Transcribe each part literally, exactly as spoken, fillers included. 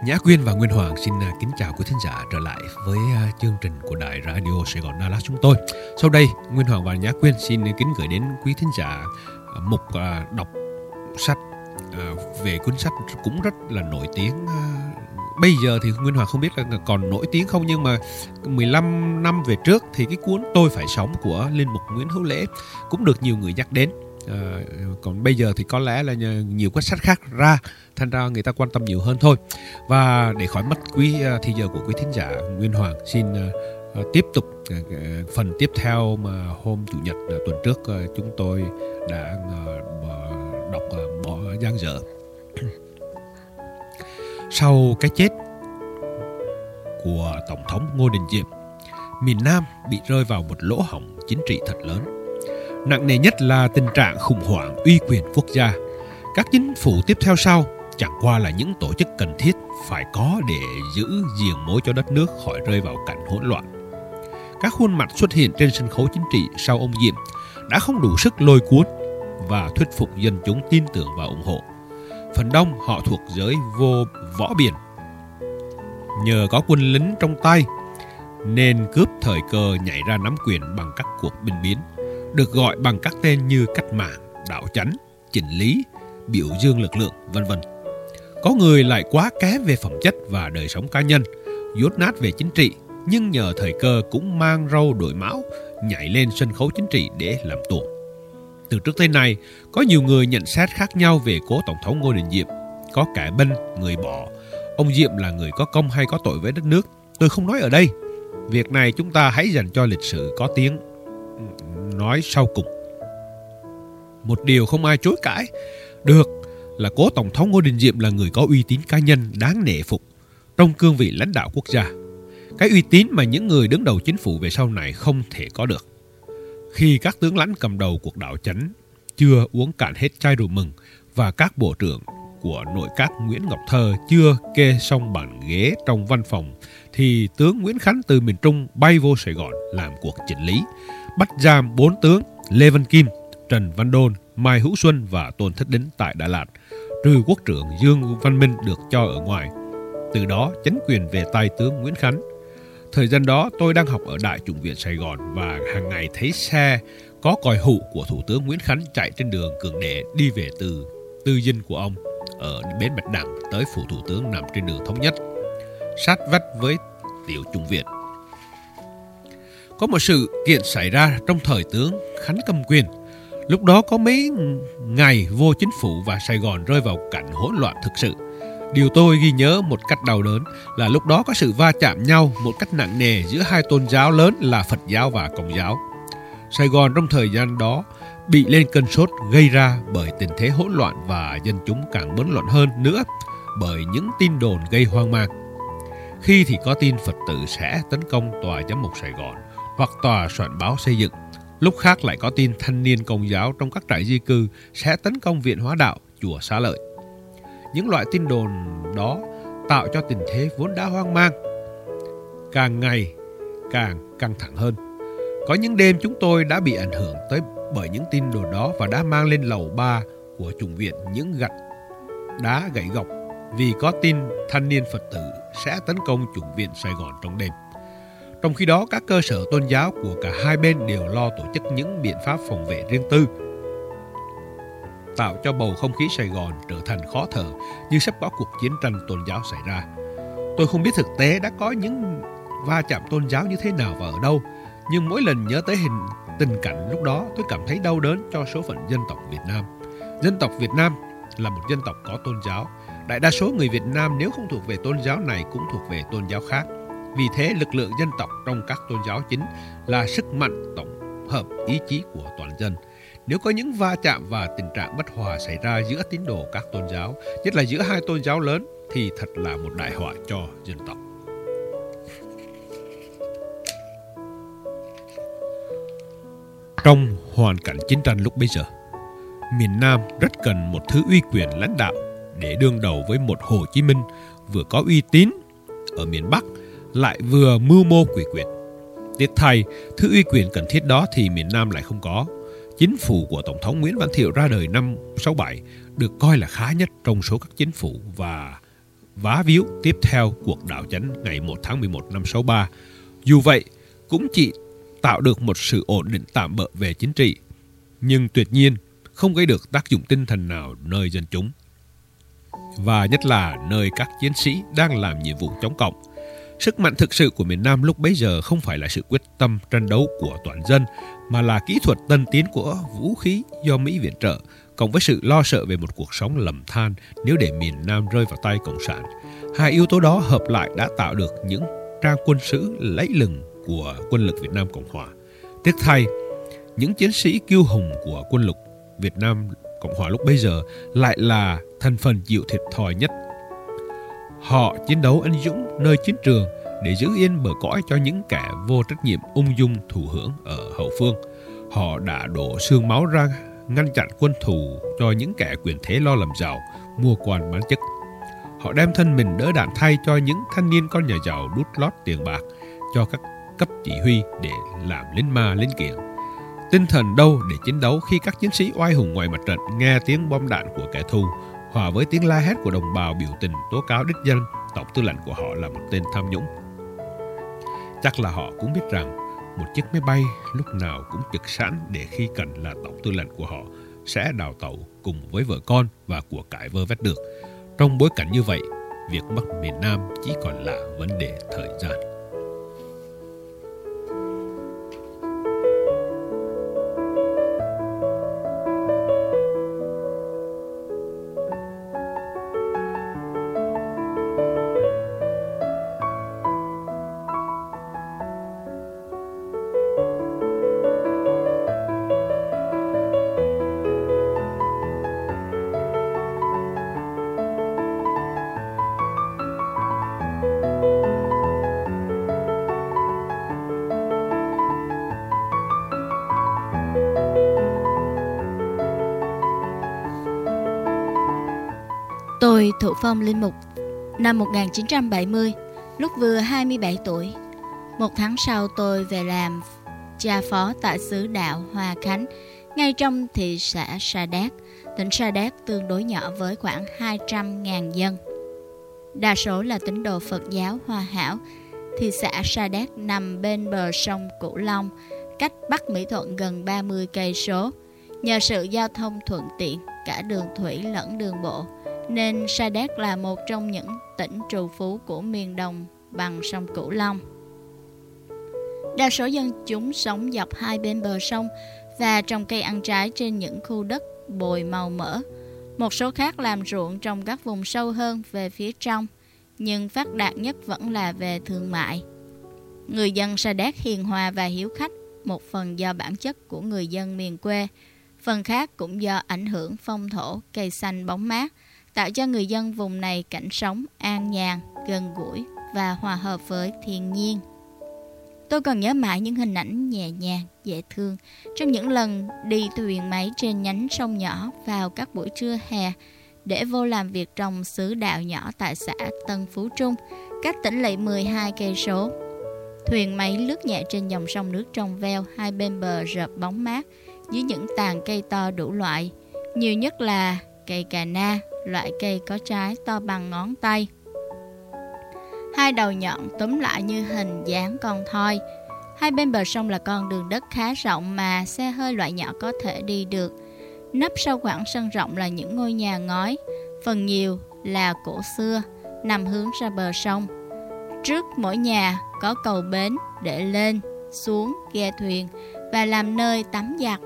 Nhã Quyên và Nguyên Hoàng xin kính chào quý thính giả trở lại với chương trình của Đài Radio Sài Gòn Đà Lạt chúng tôi. Sau đây, Nguyên Hoàng và Nhã Quyên xin kính gửi đến quý thính giả mục đọc sách về cuốn sách cũng rất là nổi tiếng. Bây giờ thì Nguyên Hoàng không biết là còn nổi tiếng không, nhưng mà mười lăm năm về trước thì cái cuốn Tôi Phải Sống của Linh Mục Nguyễn Hữu Lễ cũng được nhiều người nhắc đến. À, còn bây giờ thì có lẽ là nhiều cuốn sách khác ra, thành ra người ta quan tâm nhiều hơn thôi. Và để khỏi mất quý thì giờ của quý thính giả, Nguyên Hoàng xin uh, tiếp tục uh, phần tiếp theo mà hôm Chủ nhật uh, tuần trước uh, chúng tôi đã uh, đọc uh, bỏ dang dở. Sau cái chết của Tổng thống Ngô Đình Diệm, miền Nam bị rơi vào một lỗ hổng chính trị thật lớn. Nặng nề nhất là tình trạng khủng hoảng uy quyền quốc gia. Các chính phủ tiếp theo sau chẳng qua là những tổ chức cần thiết phải có để giữ giềng mối cho đất nước khỏi rơi vào cảnh hỗn loạn. Các khuôn mặt xuất hiện trên sân khấu chính trị sau ông Diệm đã không đủ sức lôi cuốn và thuyết phục dân chúng tin tưởng và ủng hộ. Phần đông họ thuộc giới vô võ biển. Nhờ có quân lính trong tay nên cướp thời cơ nhảy ra nắm quyền bằng các cuộc binh biến, được gọi bằng các tên như cách mạng, đạo chánh, chỉnh lý, biểu dương lực lượng, vân vân. Có người lại quá kém về phẩm chất và đời sống cá nhân, dốt nát về chính trị, nhưng nhờ thời cơ cũng mang râu đội mão, nhảy lên sân khấu chính trị để làm tuồng. Từ trước tới nay, có nhiều người nhận xét khác nhau về cố Tổng thống Ngô Đình Diệm. Có kẻ bênh, người bỏ. Ông Diệm là người có công hay có tội với đất nước? Tôi không nói ở đây. Việc này chúng ta hãy dành cho lịch sử có tiếng nói sau cùng. Một điều không ai chối cãi được là cố Tổng thống Ngô Đình Diệm là người có uy tín cá nhân đáng nể phục trong cương vị lãnh đạo quốc gia. Cái uy tín mà những người đứng đầu chính phủ về sau này không thể có được. Khi các tướng lãnh cầm đầu cuộc đảo chánh chưa uống cạn hết chai rượu mừng và các bộ trưởng của nội các Nguyễn Ngọc Thơ chưa kê xong bàn ghế trong văn phòng, thì tướng Nguyễn Khánh từ miền Trung bay vô Sài Gòn làm cuộc chỉnh lý, bắt giam bốn tướng Lê Văn Kim, Trần Văn Đôn, Mai Hữu Xuân và Tôn Thất Đính tại Đà Lạt, trừ quốc trưởng Dương Văn Minh được cho ở ngoài. Từ đó chính quyền về tay tướng Nguyễn Khánh. Thời gian đó tôi đang học ở Đại Chủng viện Sài Gòn và hàng ngày thấy xe có còi hụ của Thủ tướng Nguyễn Khánh chạy trên đường Cường Đệ đi về từ tư dinh của ông ở bến Bạch Đằng tới phủ Thủ tướng nằm trên đường Thống Nhất, sát vách với Tiểu Chủng viện. Có một sự kiện xảy ra trong thời tướng Khánh cầm quyền. Lúc đó có mấy ngày vô chính phủ và Sài Gòn rơi vào cảnh hỗn loạn thực sự. Điều tôi ghi nhớ một cách đau đớn là lúc đó có sự va chạm nhau một cách nặng nề giữa hai tôn giáo lớn là Phật giáo và Công giáo. Sài Gòn trong thời gian đó bị lên cơn sốt gây ra bởi tình thế hỗn loạn và dân chúng càng bấn loạn hơn nữa bởi những tin đồn gây hoang mang. Khi thì có tin Phật tử sẽ tấn công tòa giám mục Sài Gòn hoặc tòa soạn báo xây dựng, lúc khác lại có tin thanh niên Công giáo trong các trại di cư sẽ tấn công viện Hóa Đạo, chùa Xá Lợi. Những loại tin đồn đó tạo cho tình thế vốn đã hoang mang càng ngày càng căng thẳng hơn. Có những đêm chúng tôi đã bị ảnh hưởng tới bởi những tin đồn đó và đã mang lên lầu ba của chủng viện những gạch đá gậy gộc vì có tin thanh niên Phật tử sẽ tấn công chủng viện Sài Gòn trong đêm. Trong khi đó, các cơ sở tôn giáo của cả hai bên đều lo tổ chức những biện pháp phòng vệ riêng tư, tạo cho bầu không khí Sài Gòn trở thành khó thở như sắp có cuộc chiến tranh tôn giáo xảy ra. Tôi không biết thực tế đã có những va chạm tôn giáo như thế nào và ở đâu, nhưng mỗi lần nhớ tới hình tình cảnh lúc đó, tôi cảm thấy đau đớn cho số phận dân tộc Việt Nam. Dân tộc Việt Nam là một dân tộc có tôn giáo. Đại đa số người Việt Nam nếu không thuộc về tôn giáo này cũng thuộc về tôn giáo khác. Vì thế, lực lượng dân tộc trong các tôn giáo chính là sức mạnh tổng hợp ý chí của toàn dân. Nếu có những va chạm và tình trạng bất hòa xảy ra giữa tín đồ các tôn giáo, nhất là giữa hai tôn giáo lớn, thì thật là một đại họa cho dân tộc. Trong hoàn cảnh chiến tranh lúc bấy giờ, miền Nam rất cần một thứ uy quyền lãnh đạo để đương đầu với một Hồ Chí Minh vừa có uy tín ở miền Bắc lại vừa mưu mô quỷ quyệt. Tiếc thay, thứ uy quyền cần thiết đó thì miền Nam lại không có. Chính phủ của Tổng thống Nguyễn Văn Thiệu ra đời năm sáu bảy được coi là khá nhất trong số các chính phủ và vá víu tiếp theo cuộc đảo chánh ngày một tháng mười một năm sáu ba. Dù vậy, cũng chỉ tạo được một sự ổn định tạm bợ về chính trị, nhưng tuyệt nhiên không gây được tác dụng tinh thần nào nơi dân chúng, và nhất là nơi các chiến sĩ đang làm nhiệm vụ chống cộng. Sức mạnh thực sự của miền Nam lúc bấy giờ không phải là sự quyết tâm tranh đấu của toàn dân, mà là kỹ thuật tân tiến của vũ khí do Mỹ viện trợ, cộng với sự lo sợ về một cuộc sống lầm than nếu để miền Nam rơi vào tay Cộng sản. Hai yếu tố đó hợp lại đã tạo được những trang quân sự lẫy lừng của quân lực Việt Nam Cộng Hòa. Tiếc thay, những chiến sĩ kiêu hùng của quân lực Việt Nam Cộng Hòa lúc bấy giờ lại là thành phần chịu thiệt thòi nhất. Họ chiến đấu anh dũng nơi chiến trường để giữ yên bờ cõi cho những kẻ vô trách nhiệm ung dung thụ hưởng ở hậu phương. Họ đã đổ xương máu ra ngăn chặn quân thù cho những kẻ quyền thế lo làm giàu, mua quan bán chức. Họ đem thân mình đỡ đạn thay cho những thanh niên con nhà giàu đút lót tiền bạc cho các cấp chỉ huy để làm lính ma lính kiện. Tinh thần đâu để chiến đấu khi các chiến sĩ oai hùng ngoài mặt trận nghe tiếng bom đạn của kẻ thù hòa với tiếng la hét của đồng bào biểu tình tố cáo đích danh tổng tư lệnh của họ là một tên tham nhũng. Chắc là họ cũng biết rằng một chiếc máy bay lúc nào cũng trực sẵn để khi cần là tổng tư lệnh của họ sẽ đào tẩu cùng với vợ con và của cải vơ vét được. Trong bối cảnh như vậy, việc mất miền Nam chỉ còn là vấn đề thời gian. Tôi thụ phong linh mục năm một nghìn chín trăm bảy mươi, lúc vừa hai mươi bảy tuổi. Một tháng sau tôi về làm cha phó tại xứ đạo Hòa Khánh, ngay trong thị xã Sa Đéc. Tỉnh Sa Đéc tương đối nhỏ với khoảng hai trăm nghìn dân. Đa số là tín đồ Phật giáo Hòa Hảo. Thị xã Sa Đéc nằm bên bờ sông Cửu Long, cách Bắc Mỹ Thuận gần ba mươi cây số. Nhờ sự giao thông thuận tiện cả đường thủy lẫn đường bộ, nên Sa Đéc là một trong những tỉnh trù phú của miền Đồng bằng sông Cửu Long. Đa số dân chúng sống dọc hai bên bờ sông và trồng cây ăn trái trên những khu đất bồi màu mỡ. Một số khác làm ruộng trong các vùng sâu hơn về phía trong, nhưng phát đạt nhất vẫn là về thương mại. Người dân Sa Đéc hiền hòa và hiếu khách, một phần do bản chất của người dân miền quê, phần khác cũng do ảnh hưởng phong thổ, cây xanh bóng mát, tạo cho người dân vùng này cảnh sống an nhàn, gần gũi và hòa hợp với thiên nhiên. Tôi còn nhớ mãi những hình ảnh nhẹ nhàng, dễ thương trong những lần đi thuyền máy trên nhánh sông nhỏ vào các buổi trưa hè để vô làm việc trong xứ đạo nhỏ tại xã Tân Phú Trung, cách tỉnh lỵ mười hai cây số. Thuyền máy lướt nhẹ trên dòng sông nước trong veo, hai bên bờ rợp bóng mát dưới những tàn cây to đủ loại, nhiều nhất là cây cà na, loại cây có trái to bằng ngón tay. Hai đầu nhọn túm lại như hình dáng con thoi. Hai bên bờ sông là con đường đất khá rộng mà xe hơi loại nhỏ có thể đi được. Nấp sau khoảng sân rộng là những ngôi nhà ngói, phần nhiều là cổ xưa, nằm hướng ra bờ sông. Trước mỗi nhà có cầu bến để lên, xuống, ghe thuyền và làm nơi tắm giặt.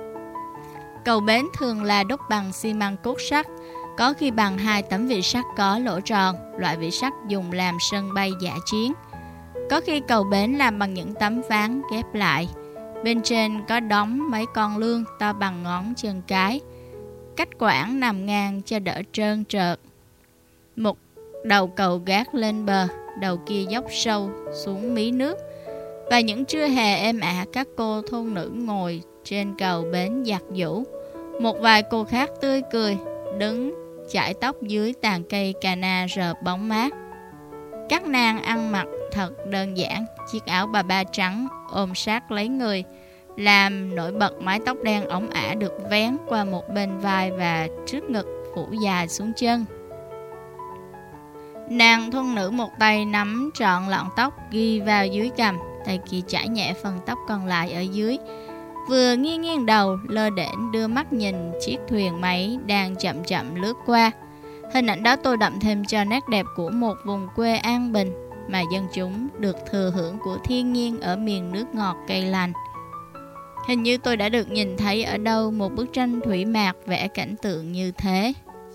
Cầu bến thường là đúc bằng xi măng cốt sắt, có khi bằng hai tấm vị sắt có lỗ tròn, loại vị sắt dùng làm sân bay dã chiến. Có khi cầu bến làm bằng những tấm ván ghép lại. Bên trên có đóng mấy con lương to bằng ngón chân cái. Cách quãng nằm ngang cho đỡ trơn trợt. Một đầu cầu gác lên bờ, đầu kia dốc sâu xuống mí nước. Và những trưa hè êm ả, các cô thôn nữ ngồi trên cầu bến giặt giũ. Một vài cô khác tươi cười, đứng chải tóc dưới tàn cây cà na rợp bóng mát. Các nàng ăn mặc thật đơn giản, chiếc áo bà ba trắng ôm sát lấy người, làm nổi bật mái tóc đen óng ả được vén qua một bên vai và trước ngực phủ dài xuống chân. Nàng thuần nữ một tay nắm trọn lọn tóc ghi vào dưới cằm, tay kia chải nhẹ phần tóc còn lại ở dưới, vừa nghiêng nghiêng đầu lơ đễnh đưa mắt nhìn chiếc thuyền máy đang chậm chậm lướt qua. Hình ảnh đó tô đậm thêm cho nét đẹp của một vùng quê an bình mà dân chúng được thừa hưởng của thiên nhiên ở miền nước ngọt cây lành. Hình như tôi đã được nhìn thấy ở đâu một bức tranh thủy mạc vẽ cảnh tượng như thế.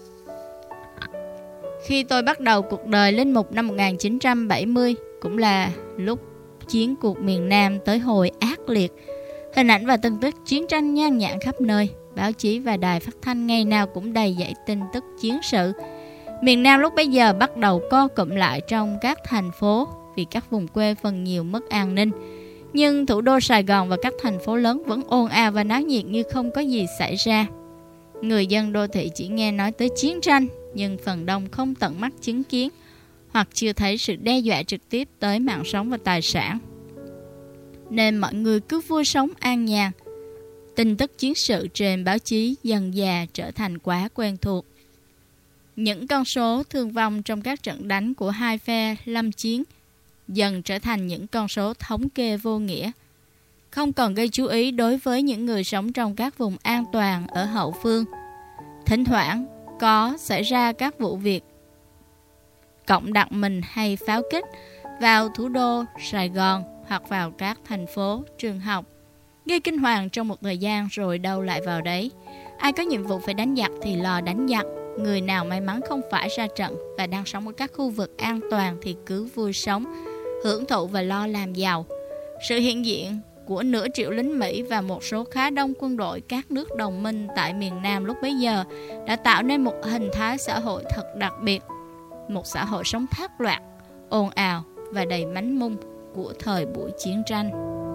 Khi tôi bắt đầu cuộc đời linh mục năm một nghìn chín trăm bảy mươi, cũng là lúc chiến cuộc miền Nam tới hồi ác liệt, hình ảnh và tin tức chiến tranh nhan nhản khắp nơi, báo chí và đài phát thanh ngày nào cũng đầy dẫy tin tức chiến sự. Miền Nam lúc bấy giờ bắt đầu co cụm lại trong các thành phố vì các vùng quê phần nhiều mất an ninh. Nhưng thủ đô Sài Gòn và các thành phố lớn vẫn ồn ào và náo nhiệt như không có gì xảy ra. Người dân đô thị chỉ nghe nói tới chiến tranh, nhưng phần đông không tận mắt chứng kiến hoặc chưa thấy sự đe dọa trực tiếp tới mạng sống và tài sản. Nên mọi người cứ vui sống an nhàn. Tin tức chiến sự trên báo chí dần dà trở thành quá quen thuộc. Những con số thương vong trong các trận đánh của hai phe lâm chiến dần trở thành những con số thống kê vô nghĩa, không còn gây chú ý đối với những người sống trong các vùng an toàn ở hậu phương. Thỉnh thoảng có xảy ra các vụ việc cộng đặt mình hay pháo kích vào thủ đô Sài Gòn hoặc vào các thành phố, trường học, gây kinh hoàng trong một thời gian rồi đâu lại vào đấy. Ai có nhiệm vụ phải đánh giặc thì lo đánh giặc. Người nào may mắn không phải ra trận và đang sống ở các khu vực an toàn thì cứ vui sống, hưởng thụ và lo làm giàu. Sự hiện diện của nửa triệu lính Mỹ và một số khá đông quân đội các nước đồng minh tại miền Nam lúc bấy giờ đã tạo nên một hình thái xã hội thật đặc biệt, một xã hội sống thác loạn, ồn ào và đầy mánh mung của thời buổi chiến tranh.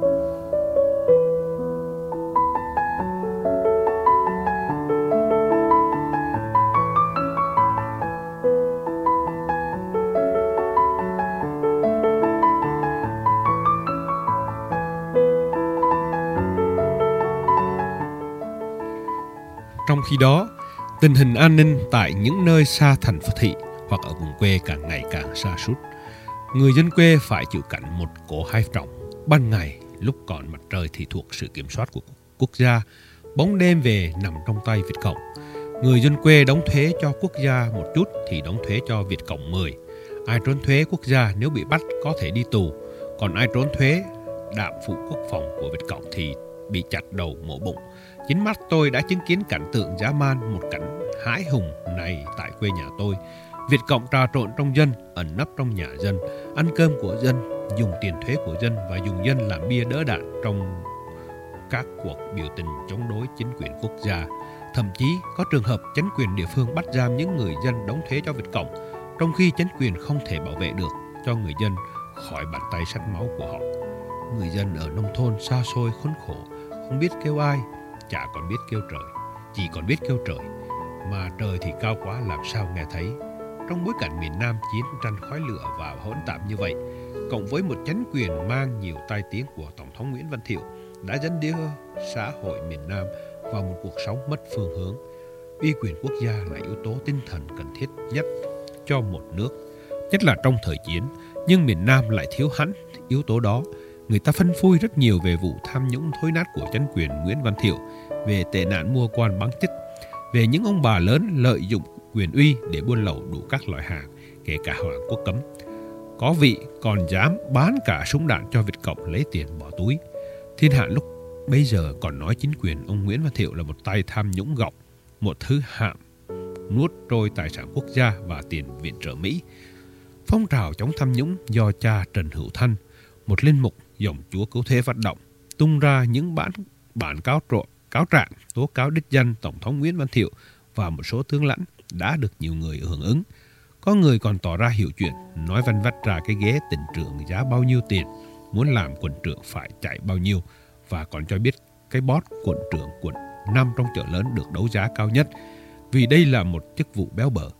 Trong khi đó, tình hình an ninh tại những nơi xa thành phố thị hoặc ở vùng quê càng ngày càng sa sút. Người dân quê phải chịu cảnh một cỗ hai trọng. Ban ngày, lúc còn mặt trời thì thuộc sự kiểm soát của quốc gia, bóng đêm về nằm trong tay Việt Cộng. Người dân quê đóng thuế cho quốc gia một chút thì đóng thuế cho Việt Cộng mười. Ai trốn thuế quốc gia nếu bị bắt có thể đi tù, còn ai trốn thuế đạm phụ quốc phòng của Việt Cộng thì bị chặt đầu mổ bụng. Chính mắt tôi đã chứng kiến cảnh tượng dã man, một cảnh hãi hùng này tại quê nhà tôi. Việt Cộng trà trộn trong dân, ẩn nấp trong nhà dân, ăn cơm của dân, dùng tiền thuế của dân và dùng dân làm bia đỡ đạn trong các cuộc biểu tình chống đối chính quyền quốc gia. Thậm chí có trường hợp chính quyền địa phương bắt giam những người dân đóng thuế cho Việt Cộng, trong khi chính quyền không thể bảo vệ được cho người dân khỏi bàn tay sắt máu của họ. Người dân ở nông thôn xa xôi khốn khổ, không biết kêu ai, chả còn biết kêu trời, chỉ còn biết kêu trời, mà trời thì cao quá làm sao nghe thấy. Trong bối cảnh miền Nam chiến tranh khói lửa và hỗn tạp như vậy, cộng với một chính quyền mang nhiều tai tiếng của Tổng thống Nguyễn Văn Thiệu đã dẫn đưa xã hội miền Nam vào một cuộc sống mất phương hướng. Uy quyền quốc gia là yếu tố tinh thần cần thiết nhất cho một nước, nhất là trong thời chiến, nhưng miền Nam lại thiếu hẳn yếu tố đó. Người ta phanh phui rất nhiều về vụ tham nhũng thối nát của chính quyền Nguyễn Văn Thiệu, về tệ nạn mua quan bán chức, về những ông bà lớn lợi dụng quyền uy để buôn lậu đủ các loại hàng, kể cả hàng quốc cấm. Có vị còn dám bán cả súng đạn cho Việt Cộng lấy tiền bỏ túi. Thiên hạ lúc bây giờ còn nói chính quyền ông Nguyễn Văn Thiệu là một tay tham nhũng gọng, một thứ hạm nuốt trôi tài sản quốc gia và tiền viện trợ Mỹ. Phong trào chống tham nhũng do cha Trần Hữu Thanh, một linh mục dòng Chúa Cứu Thế phát động, tung ra những bản bản cáo trộn, cáo trạng, tố cáo đích danh Tổng thống Nguyễn Văn Thiệu và một số tướng lãnh đã được nhiều người hưởng ứng. Có người còn tỏ ra hiểu chuyện, nói vanh vách ra cái ghế tỉnh trưởng giá bao nhiêu tiền, muốn làm quận trưởng phải chạy bao nhiêu, và còn cho biết cái boss quận trưởng quận năm trong chợ lớn được đấu giá cao nhất, vì đây là một chức vụ béo bở.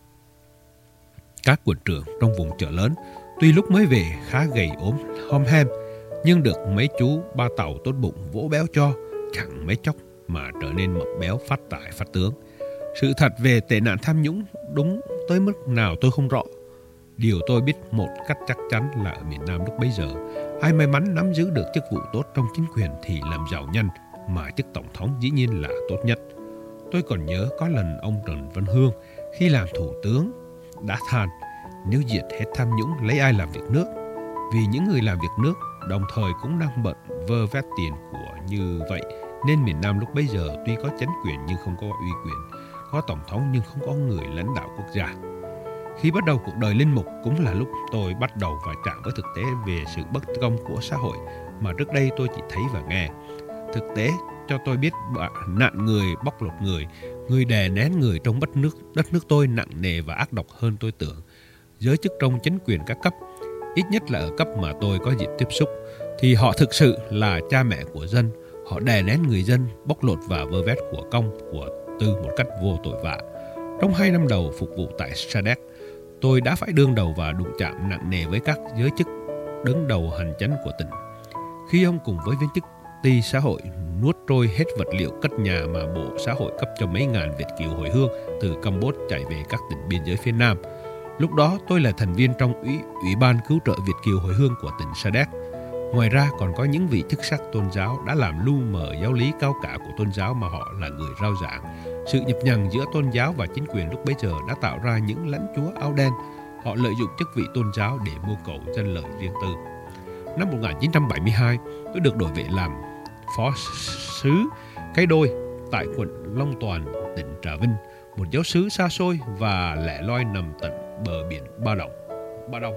Các quận trưởng trong vùng chợ lớn tuy lúc mới về khá gầy ốm hom hem, nhưng được mấy chú ba tàu tốt bụng vỗ béo cho, chẳng mấy chốc mà trở nên mập béo phát tài phát tướng. Sự thật về tệ nạn tham nhũng đúng tới mức nào tôi không rõ, Điều tôi biết một cách chắc chắn là ở miền Nam lúc bấy giờ, ai may mắn nắm giữ được chức vụ tốt trong chính quyền thì làm giàu nhanh, mà chức tổng thống dĩ nhiên là tốt nhất. Tôi còn nhớ có lần ông Trần Văn Hương khi làm thủ tướng đã than nếu diệt hết tham nhũng lấy ai làm việc nước, vì những người làm việc nước đồng thời cũng đang bận vơ vét tiền của như vậy, nên miền Nam lúc bấy giờ tuy có chính quyền nhưng không có uy quyền, có tổng thống nhưng không có người lãnh đạo quốc gia. Khi bắt đầu cuộc đời linh mục cũng là lúc tôi bắt đầu va chạm với thực tế về sự bất công của xã hội mà trước đây tôi chỉ thấy và nghe. Thực tế cho tôi biết nạn người bóc lột người, người đè nén người trong đất nước, đất nước tôi nặng nề và ác độc hơn tôi tưởng. Giới chức trong chính quyền các cấp, ít nhất là ở cấp mà tôi có dịp tiếp xúc, thì họ thực sự là cha mẹ của dân. Họ đè nén người dân, bóc lột và vơ vét của công, của tư một cách vô tội vạ. Trong hai năm đầu phục vụ tại sa đéc, tôi đã phải đương đầu và đụng chạm nặng nề với các giới chức đứng đầu hành chánh của tỉnh. Khi ông cùng với viên chức ty xã hội nuốt trôi hết vật liệu cất nhà mà Bộ Xã hội cấp cho mấy ngàn Việt kiều hồi hương từ Campuchia chạy về các tỉnh biên giới phía Nam. Lúc đó tôi là thành viên trong ủy, ủy ban cứu trợ Việt kiều hồi hương của tỉnh Sa Đéc. Ngoài ra còn có những vị chức sắc tôn giáo đã làm lu mờ giáo lý cao cả của tôn giáo mà họ là người rao giảng. Sự nhập nhằng giữa tôn giáo và chính quyền lúc bấy giờ đã tạo ra những lãnh chúa áo đen. Họ lợi dụng chức vị tôn giáo để mưu cầu dân lợi riêng tư. Năm một nghìn chín trăm bảy mươi hai, tôi được đổi về làm phó sứ Cái Đôi tại quận Long Toàn, tỉnh Trà Vinh, một giáo xứ xa xôi và lẻ loi nằm tận bờ biển Ba Đông. Ba Đông.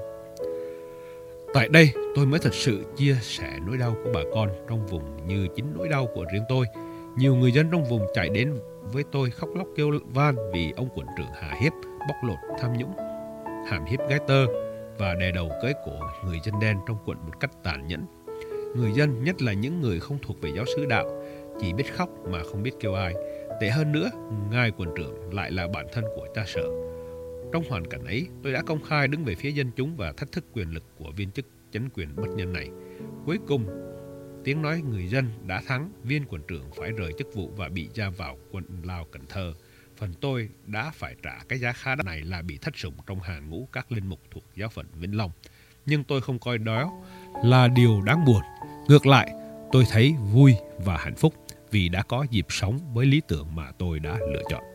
Tại đây, tôi mới thật sự chia sẻ nỗi đau của bà con trong vùng như chính nỗi đau của riêng tôi. Nhiều người dân trong vùng chạy đến với tôi khóc lóc kêu van vì ông quận trưởng hà hiếp, bóc lột, tham nhũng, hãm hiếp gái tơ và đè đầu cưỡi cổ người dân đen trong quận một cách tàn nhẫn. Người dân, nhất là những người không thuộc về giáo xứ đạo, chỉ biết khóc mà không biết kêu ai. Tệ hơn nữa, ngài quận trưởng lại là bạn thân của cha sở. Trong hoàn cảnh ấy, tôi đã công khai đứng về phía dân chúng và thách thức quyền lực của viên chức chính quyền bất nhân này. Cuối cùng, tiếng nói người dân đã thắng, viên quận trưởng phải rời chức vụ và bị giam vào quận Lao Cần Thơ. Phần tôi đã phải trả cái giá khá đắt này là bị thất sủng trong hàng ngũ các linh mục thuộc giáo phận Vĩnh Long. Nhưng tôi không coi đó là điều đáng buồn. Ngược lại, tôi thấy vui và hạnh phúc vì đã có dịp sống với lý tưởng mà tôi đã lựa chọn.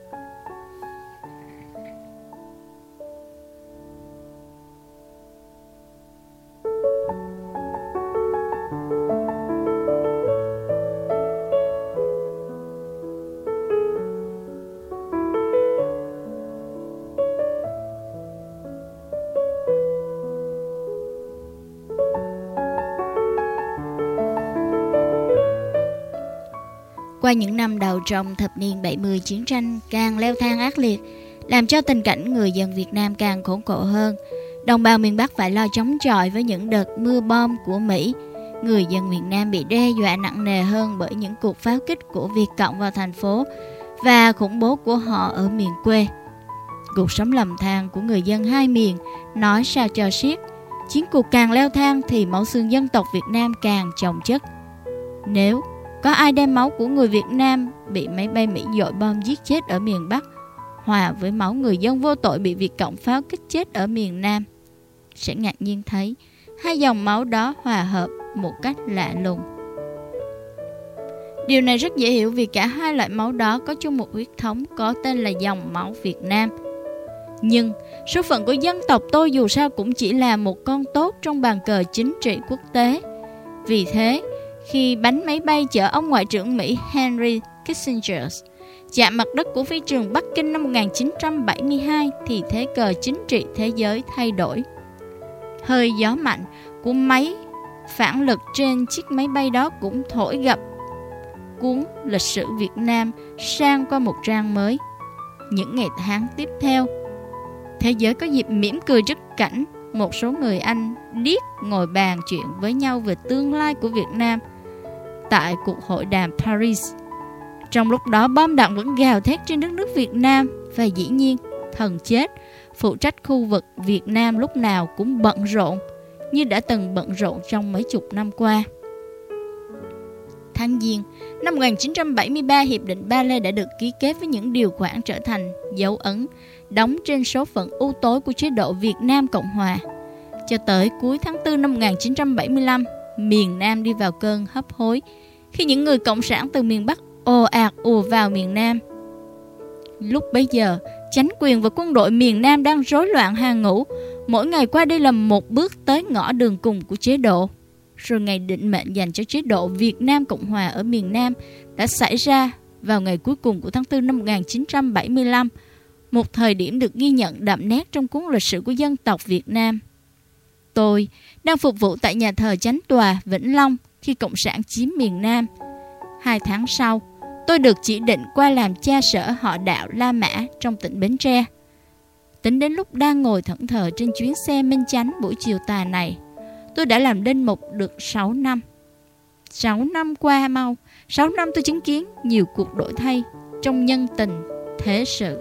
Qua những năm đầu trong thập niên bảy mươi, chiến tranh càng leo thang ác liệt, làm cho tình cảnh người dân Việt Nam càng khốn khổ hơn. Đồng bào miền Bắc phải lo chống chọi với những đợt mưa bom của Mỹ. Người dân miền Nam bị đe dọa nặng nề hơn bởi những cuộc pháo kích của Việt Cộng vào thành phố và khủng bố của họ ở miền quê. Cuộc sống lầm than của người dân hai miền nói sao cho xiết. Chiến cuộc càng leo thang thì máu xương dân tộc Việt Nam càng chồng chất. Nếu có ai đem máu của người Việt Nam bị máy bay Mỹ dội bom giết chết ở miền Bắc hòa với máu người dân vô tội bị Việt Cộng pháo kích chết ở miền Nam, sẽ ngạc nhiên thấy hai dòng máu đó hòa hợp một cách lạ lùng. Điều này rất dễ hiểu vì cả hai loại máu đó có chung một huyết thống có tên là dòng máu Việt Nam. Nhưng số phận của dân tộc tôi dù sao cũng chỉ là một con tốt trong bàn cờ chính trị quốc tế. Vì thế, khi bánh máy bay chở ông Ngoại trưởng Mỹ Henry Kissinger chạm mặt đất của phi trường Bắc Kinh năm một nghìn chín trăm bảy mươi hai thì thế cờ chính trị thế giới thay đổi. Hơi gió mạnh của máy phản lực trên chiếc máy bay đó cũng thổi gập cuốn lịch sử Việt Nam sang qua một trang mới. Những ngày tháng tiếp theo, thế giới có dịp mỉm cười trước cảnh một số người Anh điếc ngồi bàn chuyện với nhau về tương lai của Việt Nam tại cuộc hội đàm Paris. Trong lúc đó bom đạn vẫn gào thét trên đất nước Việt Nam và dĩ nhiên thần chết phụ trách khu vực Việt Nam lúc nào cũng bận rộn như đã từng bận rộn trong mấy chục năm qua. Tháng Giêng năm một nghìn chín trăm bảy mươi ba, Hiệp định Ba Lê đã được ký kết với những điều khoản trở thành dấu ấn đóng trên số phận u tối của chế độ Việt Nam Cộng Hòa. Cho tới cuối tháng tư năm một nghìn chín trăm bảy mươi lăm, miền Nam đi vào cơn hấp hối khi những người cộng sản từ miền Bắc ồ ạt ùa vào miền Nam. Lúc bấy giờ, chánh quyền và quân đội miền Nam đang rối loạn hàng ngũ, mỗi ngày qua đi là một bước tới ngõ đường cùng của chế độ. Rồi ngày định mệnh dành cho chế độ Việt Nam Cộng Hòa ở miền Nam đã xảy ra vào ngày cuối cùng của tháng tư năm một nghìn chín trăm bảy mươi lăm, một thời điểm được ghi nhận đậm nét trong cuốn lịch sử của dân tộc Việt Nam. Tôi đang phục vụ tại nhà thờ Chánh Tòa Vĩnh Long khi Cộng sản chiếm miền Nam. Hai tháng sau, tôi được chỉ định qua làm cha sở họ Đạo La Mã trong tỉnh Bến Tre. Tính đến lúc đang ngồi thẫn thờ trên chuyến xe Minh Chánh buổi chiều tà này, tôi đã làm linh mục được sáu năm. Sáu năm qua mau, sáu năm tôi chứng kiến nhiều cuộc đổi thay trong nhân tình, thế sự.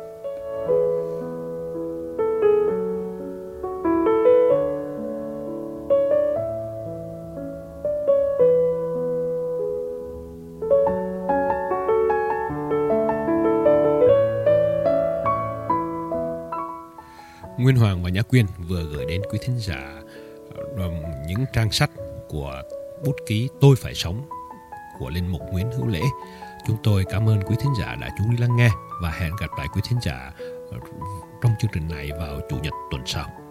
Nguyên Hoàng và Nhã Quyên vừa gửi đến quý thính giả những trang sách của bút ký Tôi Phải Sống của linh mục Nguyễn Hữu Lễ. Chúng tôi cảm ơn quý thính giả đã chú ý lắng nghe và hẹn gặp lại quý thính giả trong chương trình này vào Chủ nhật tuần sau.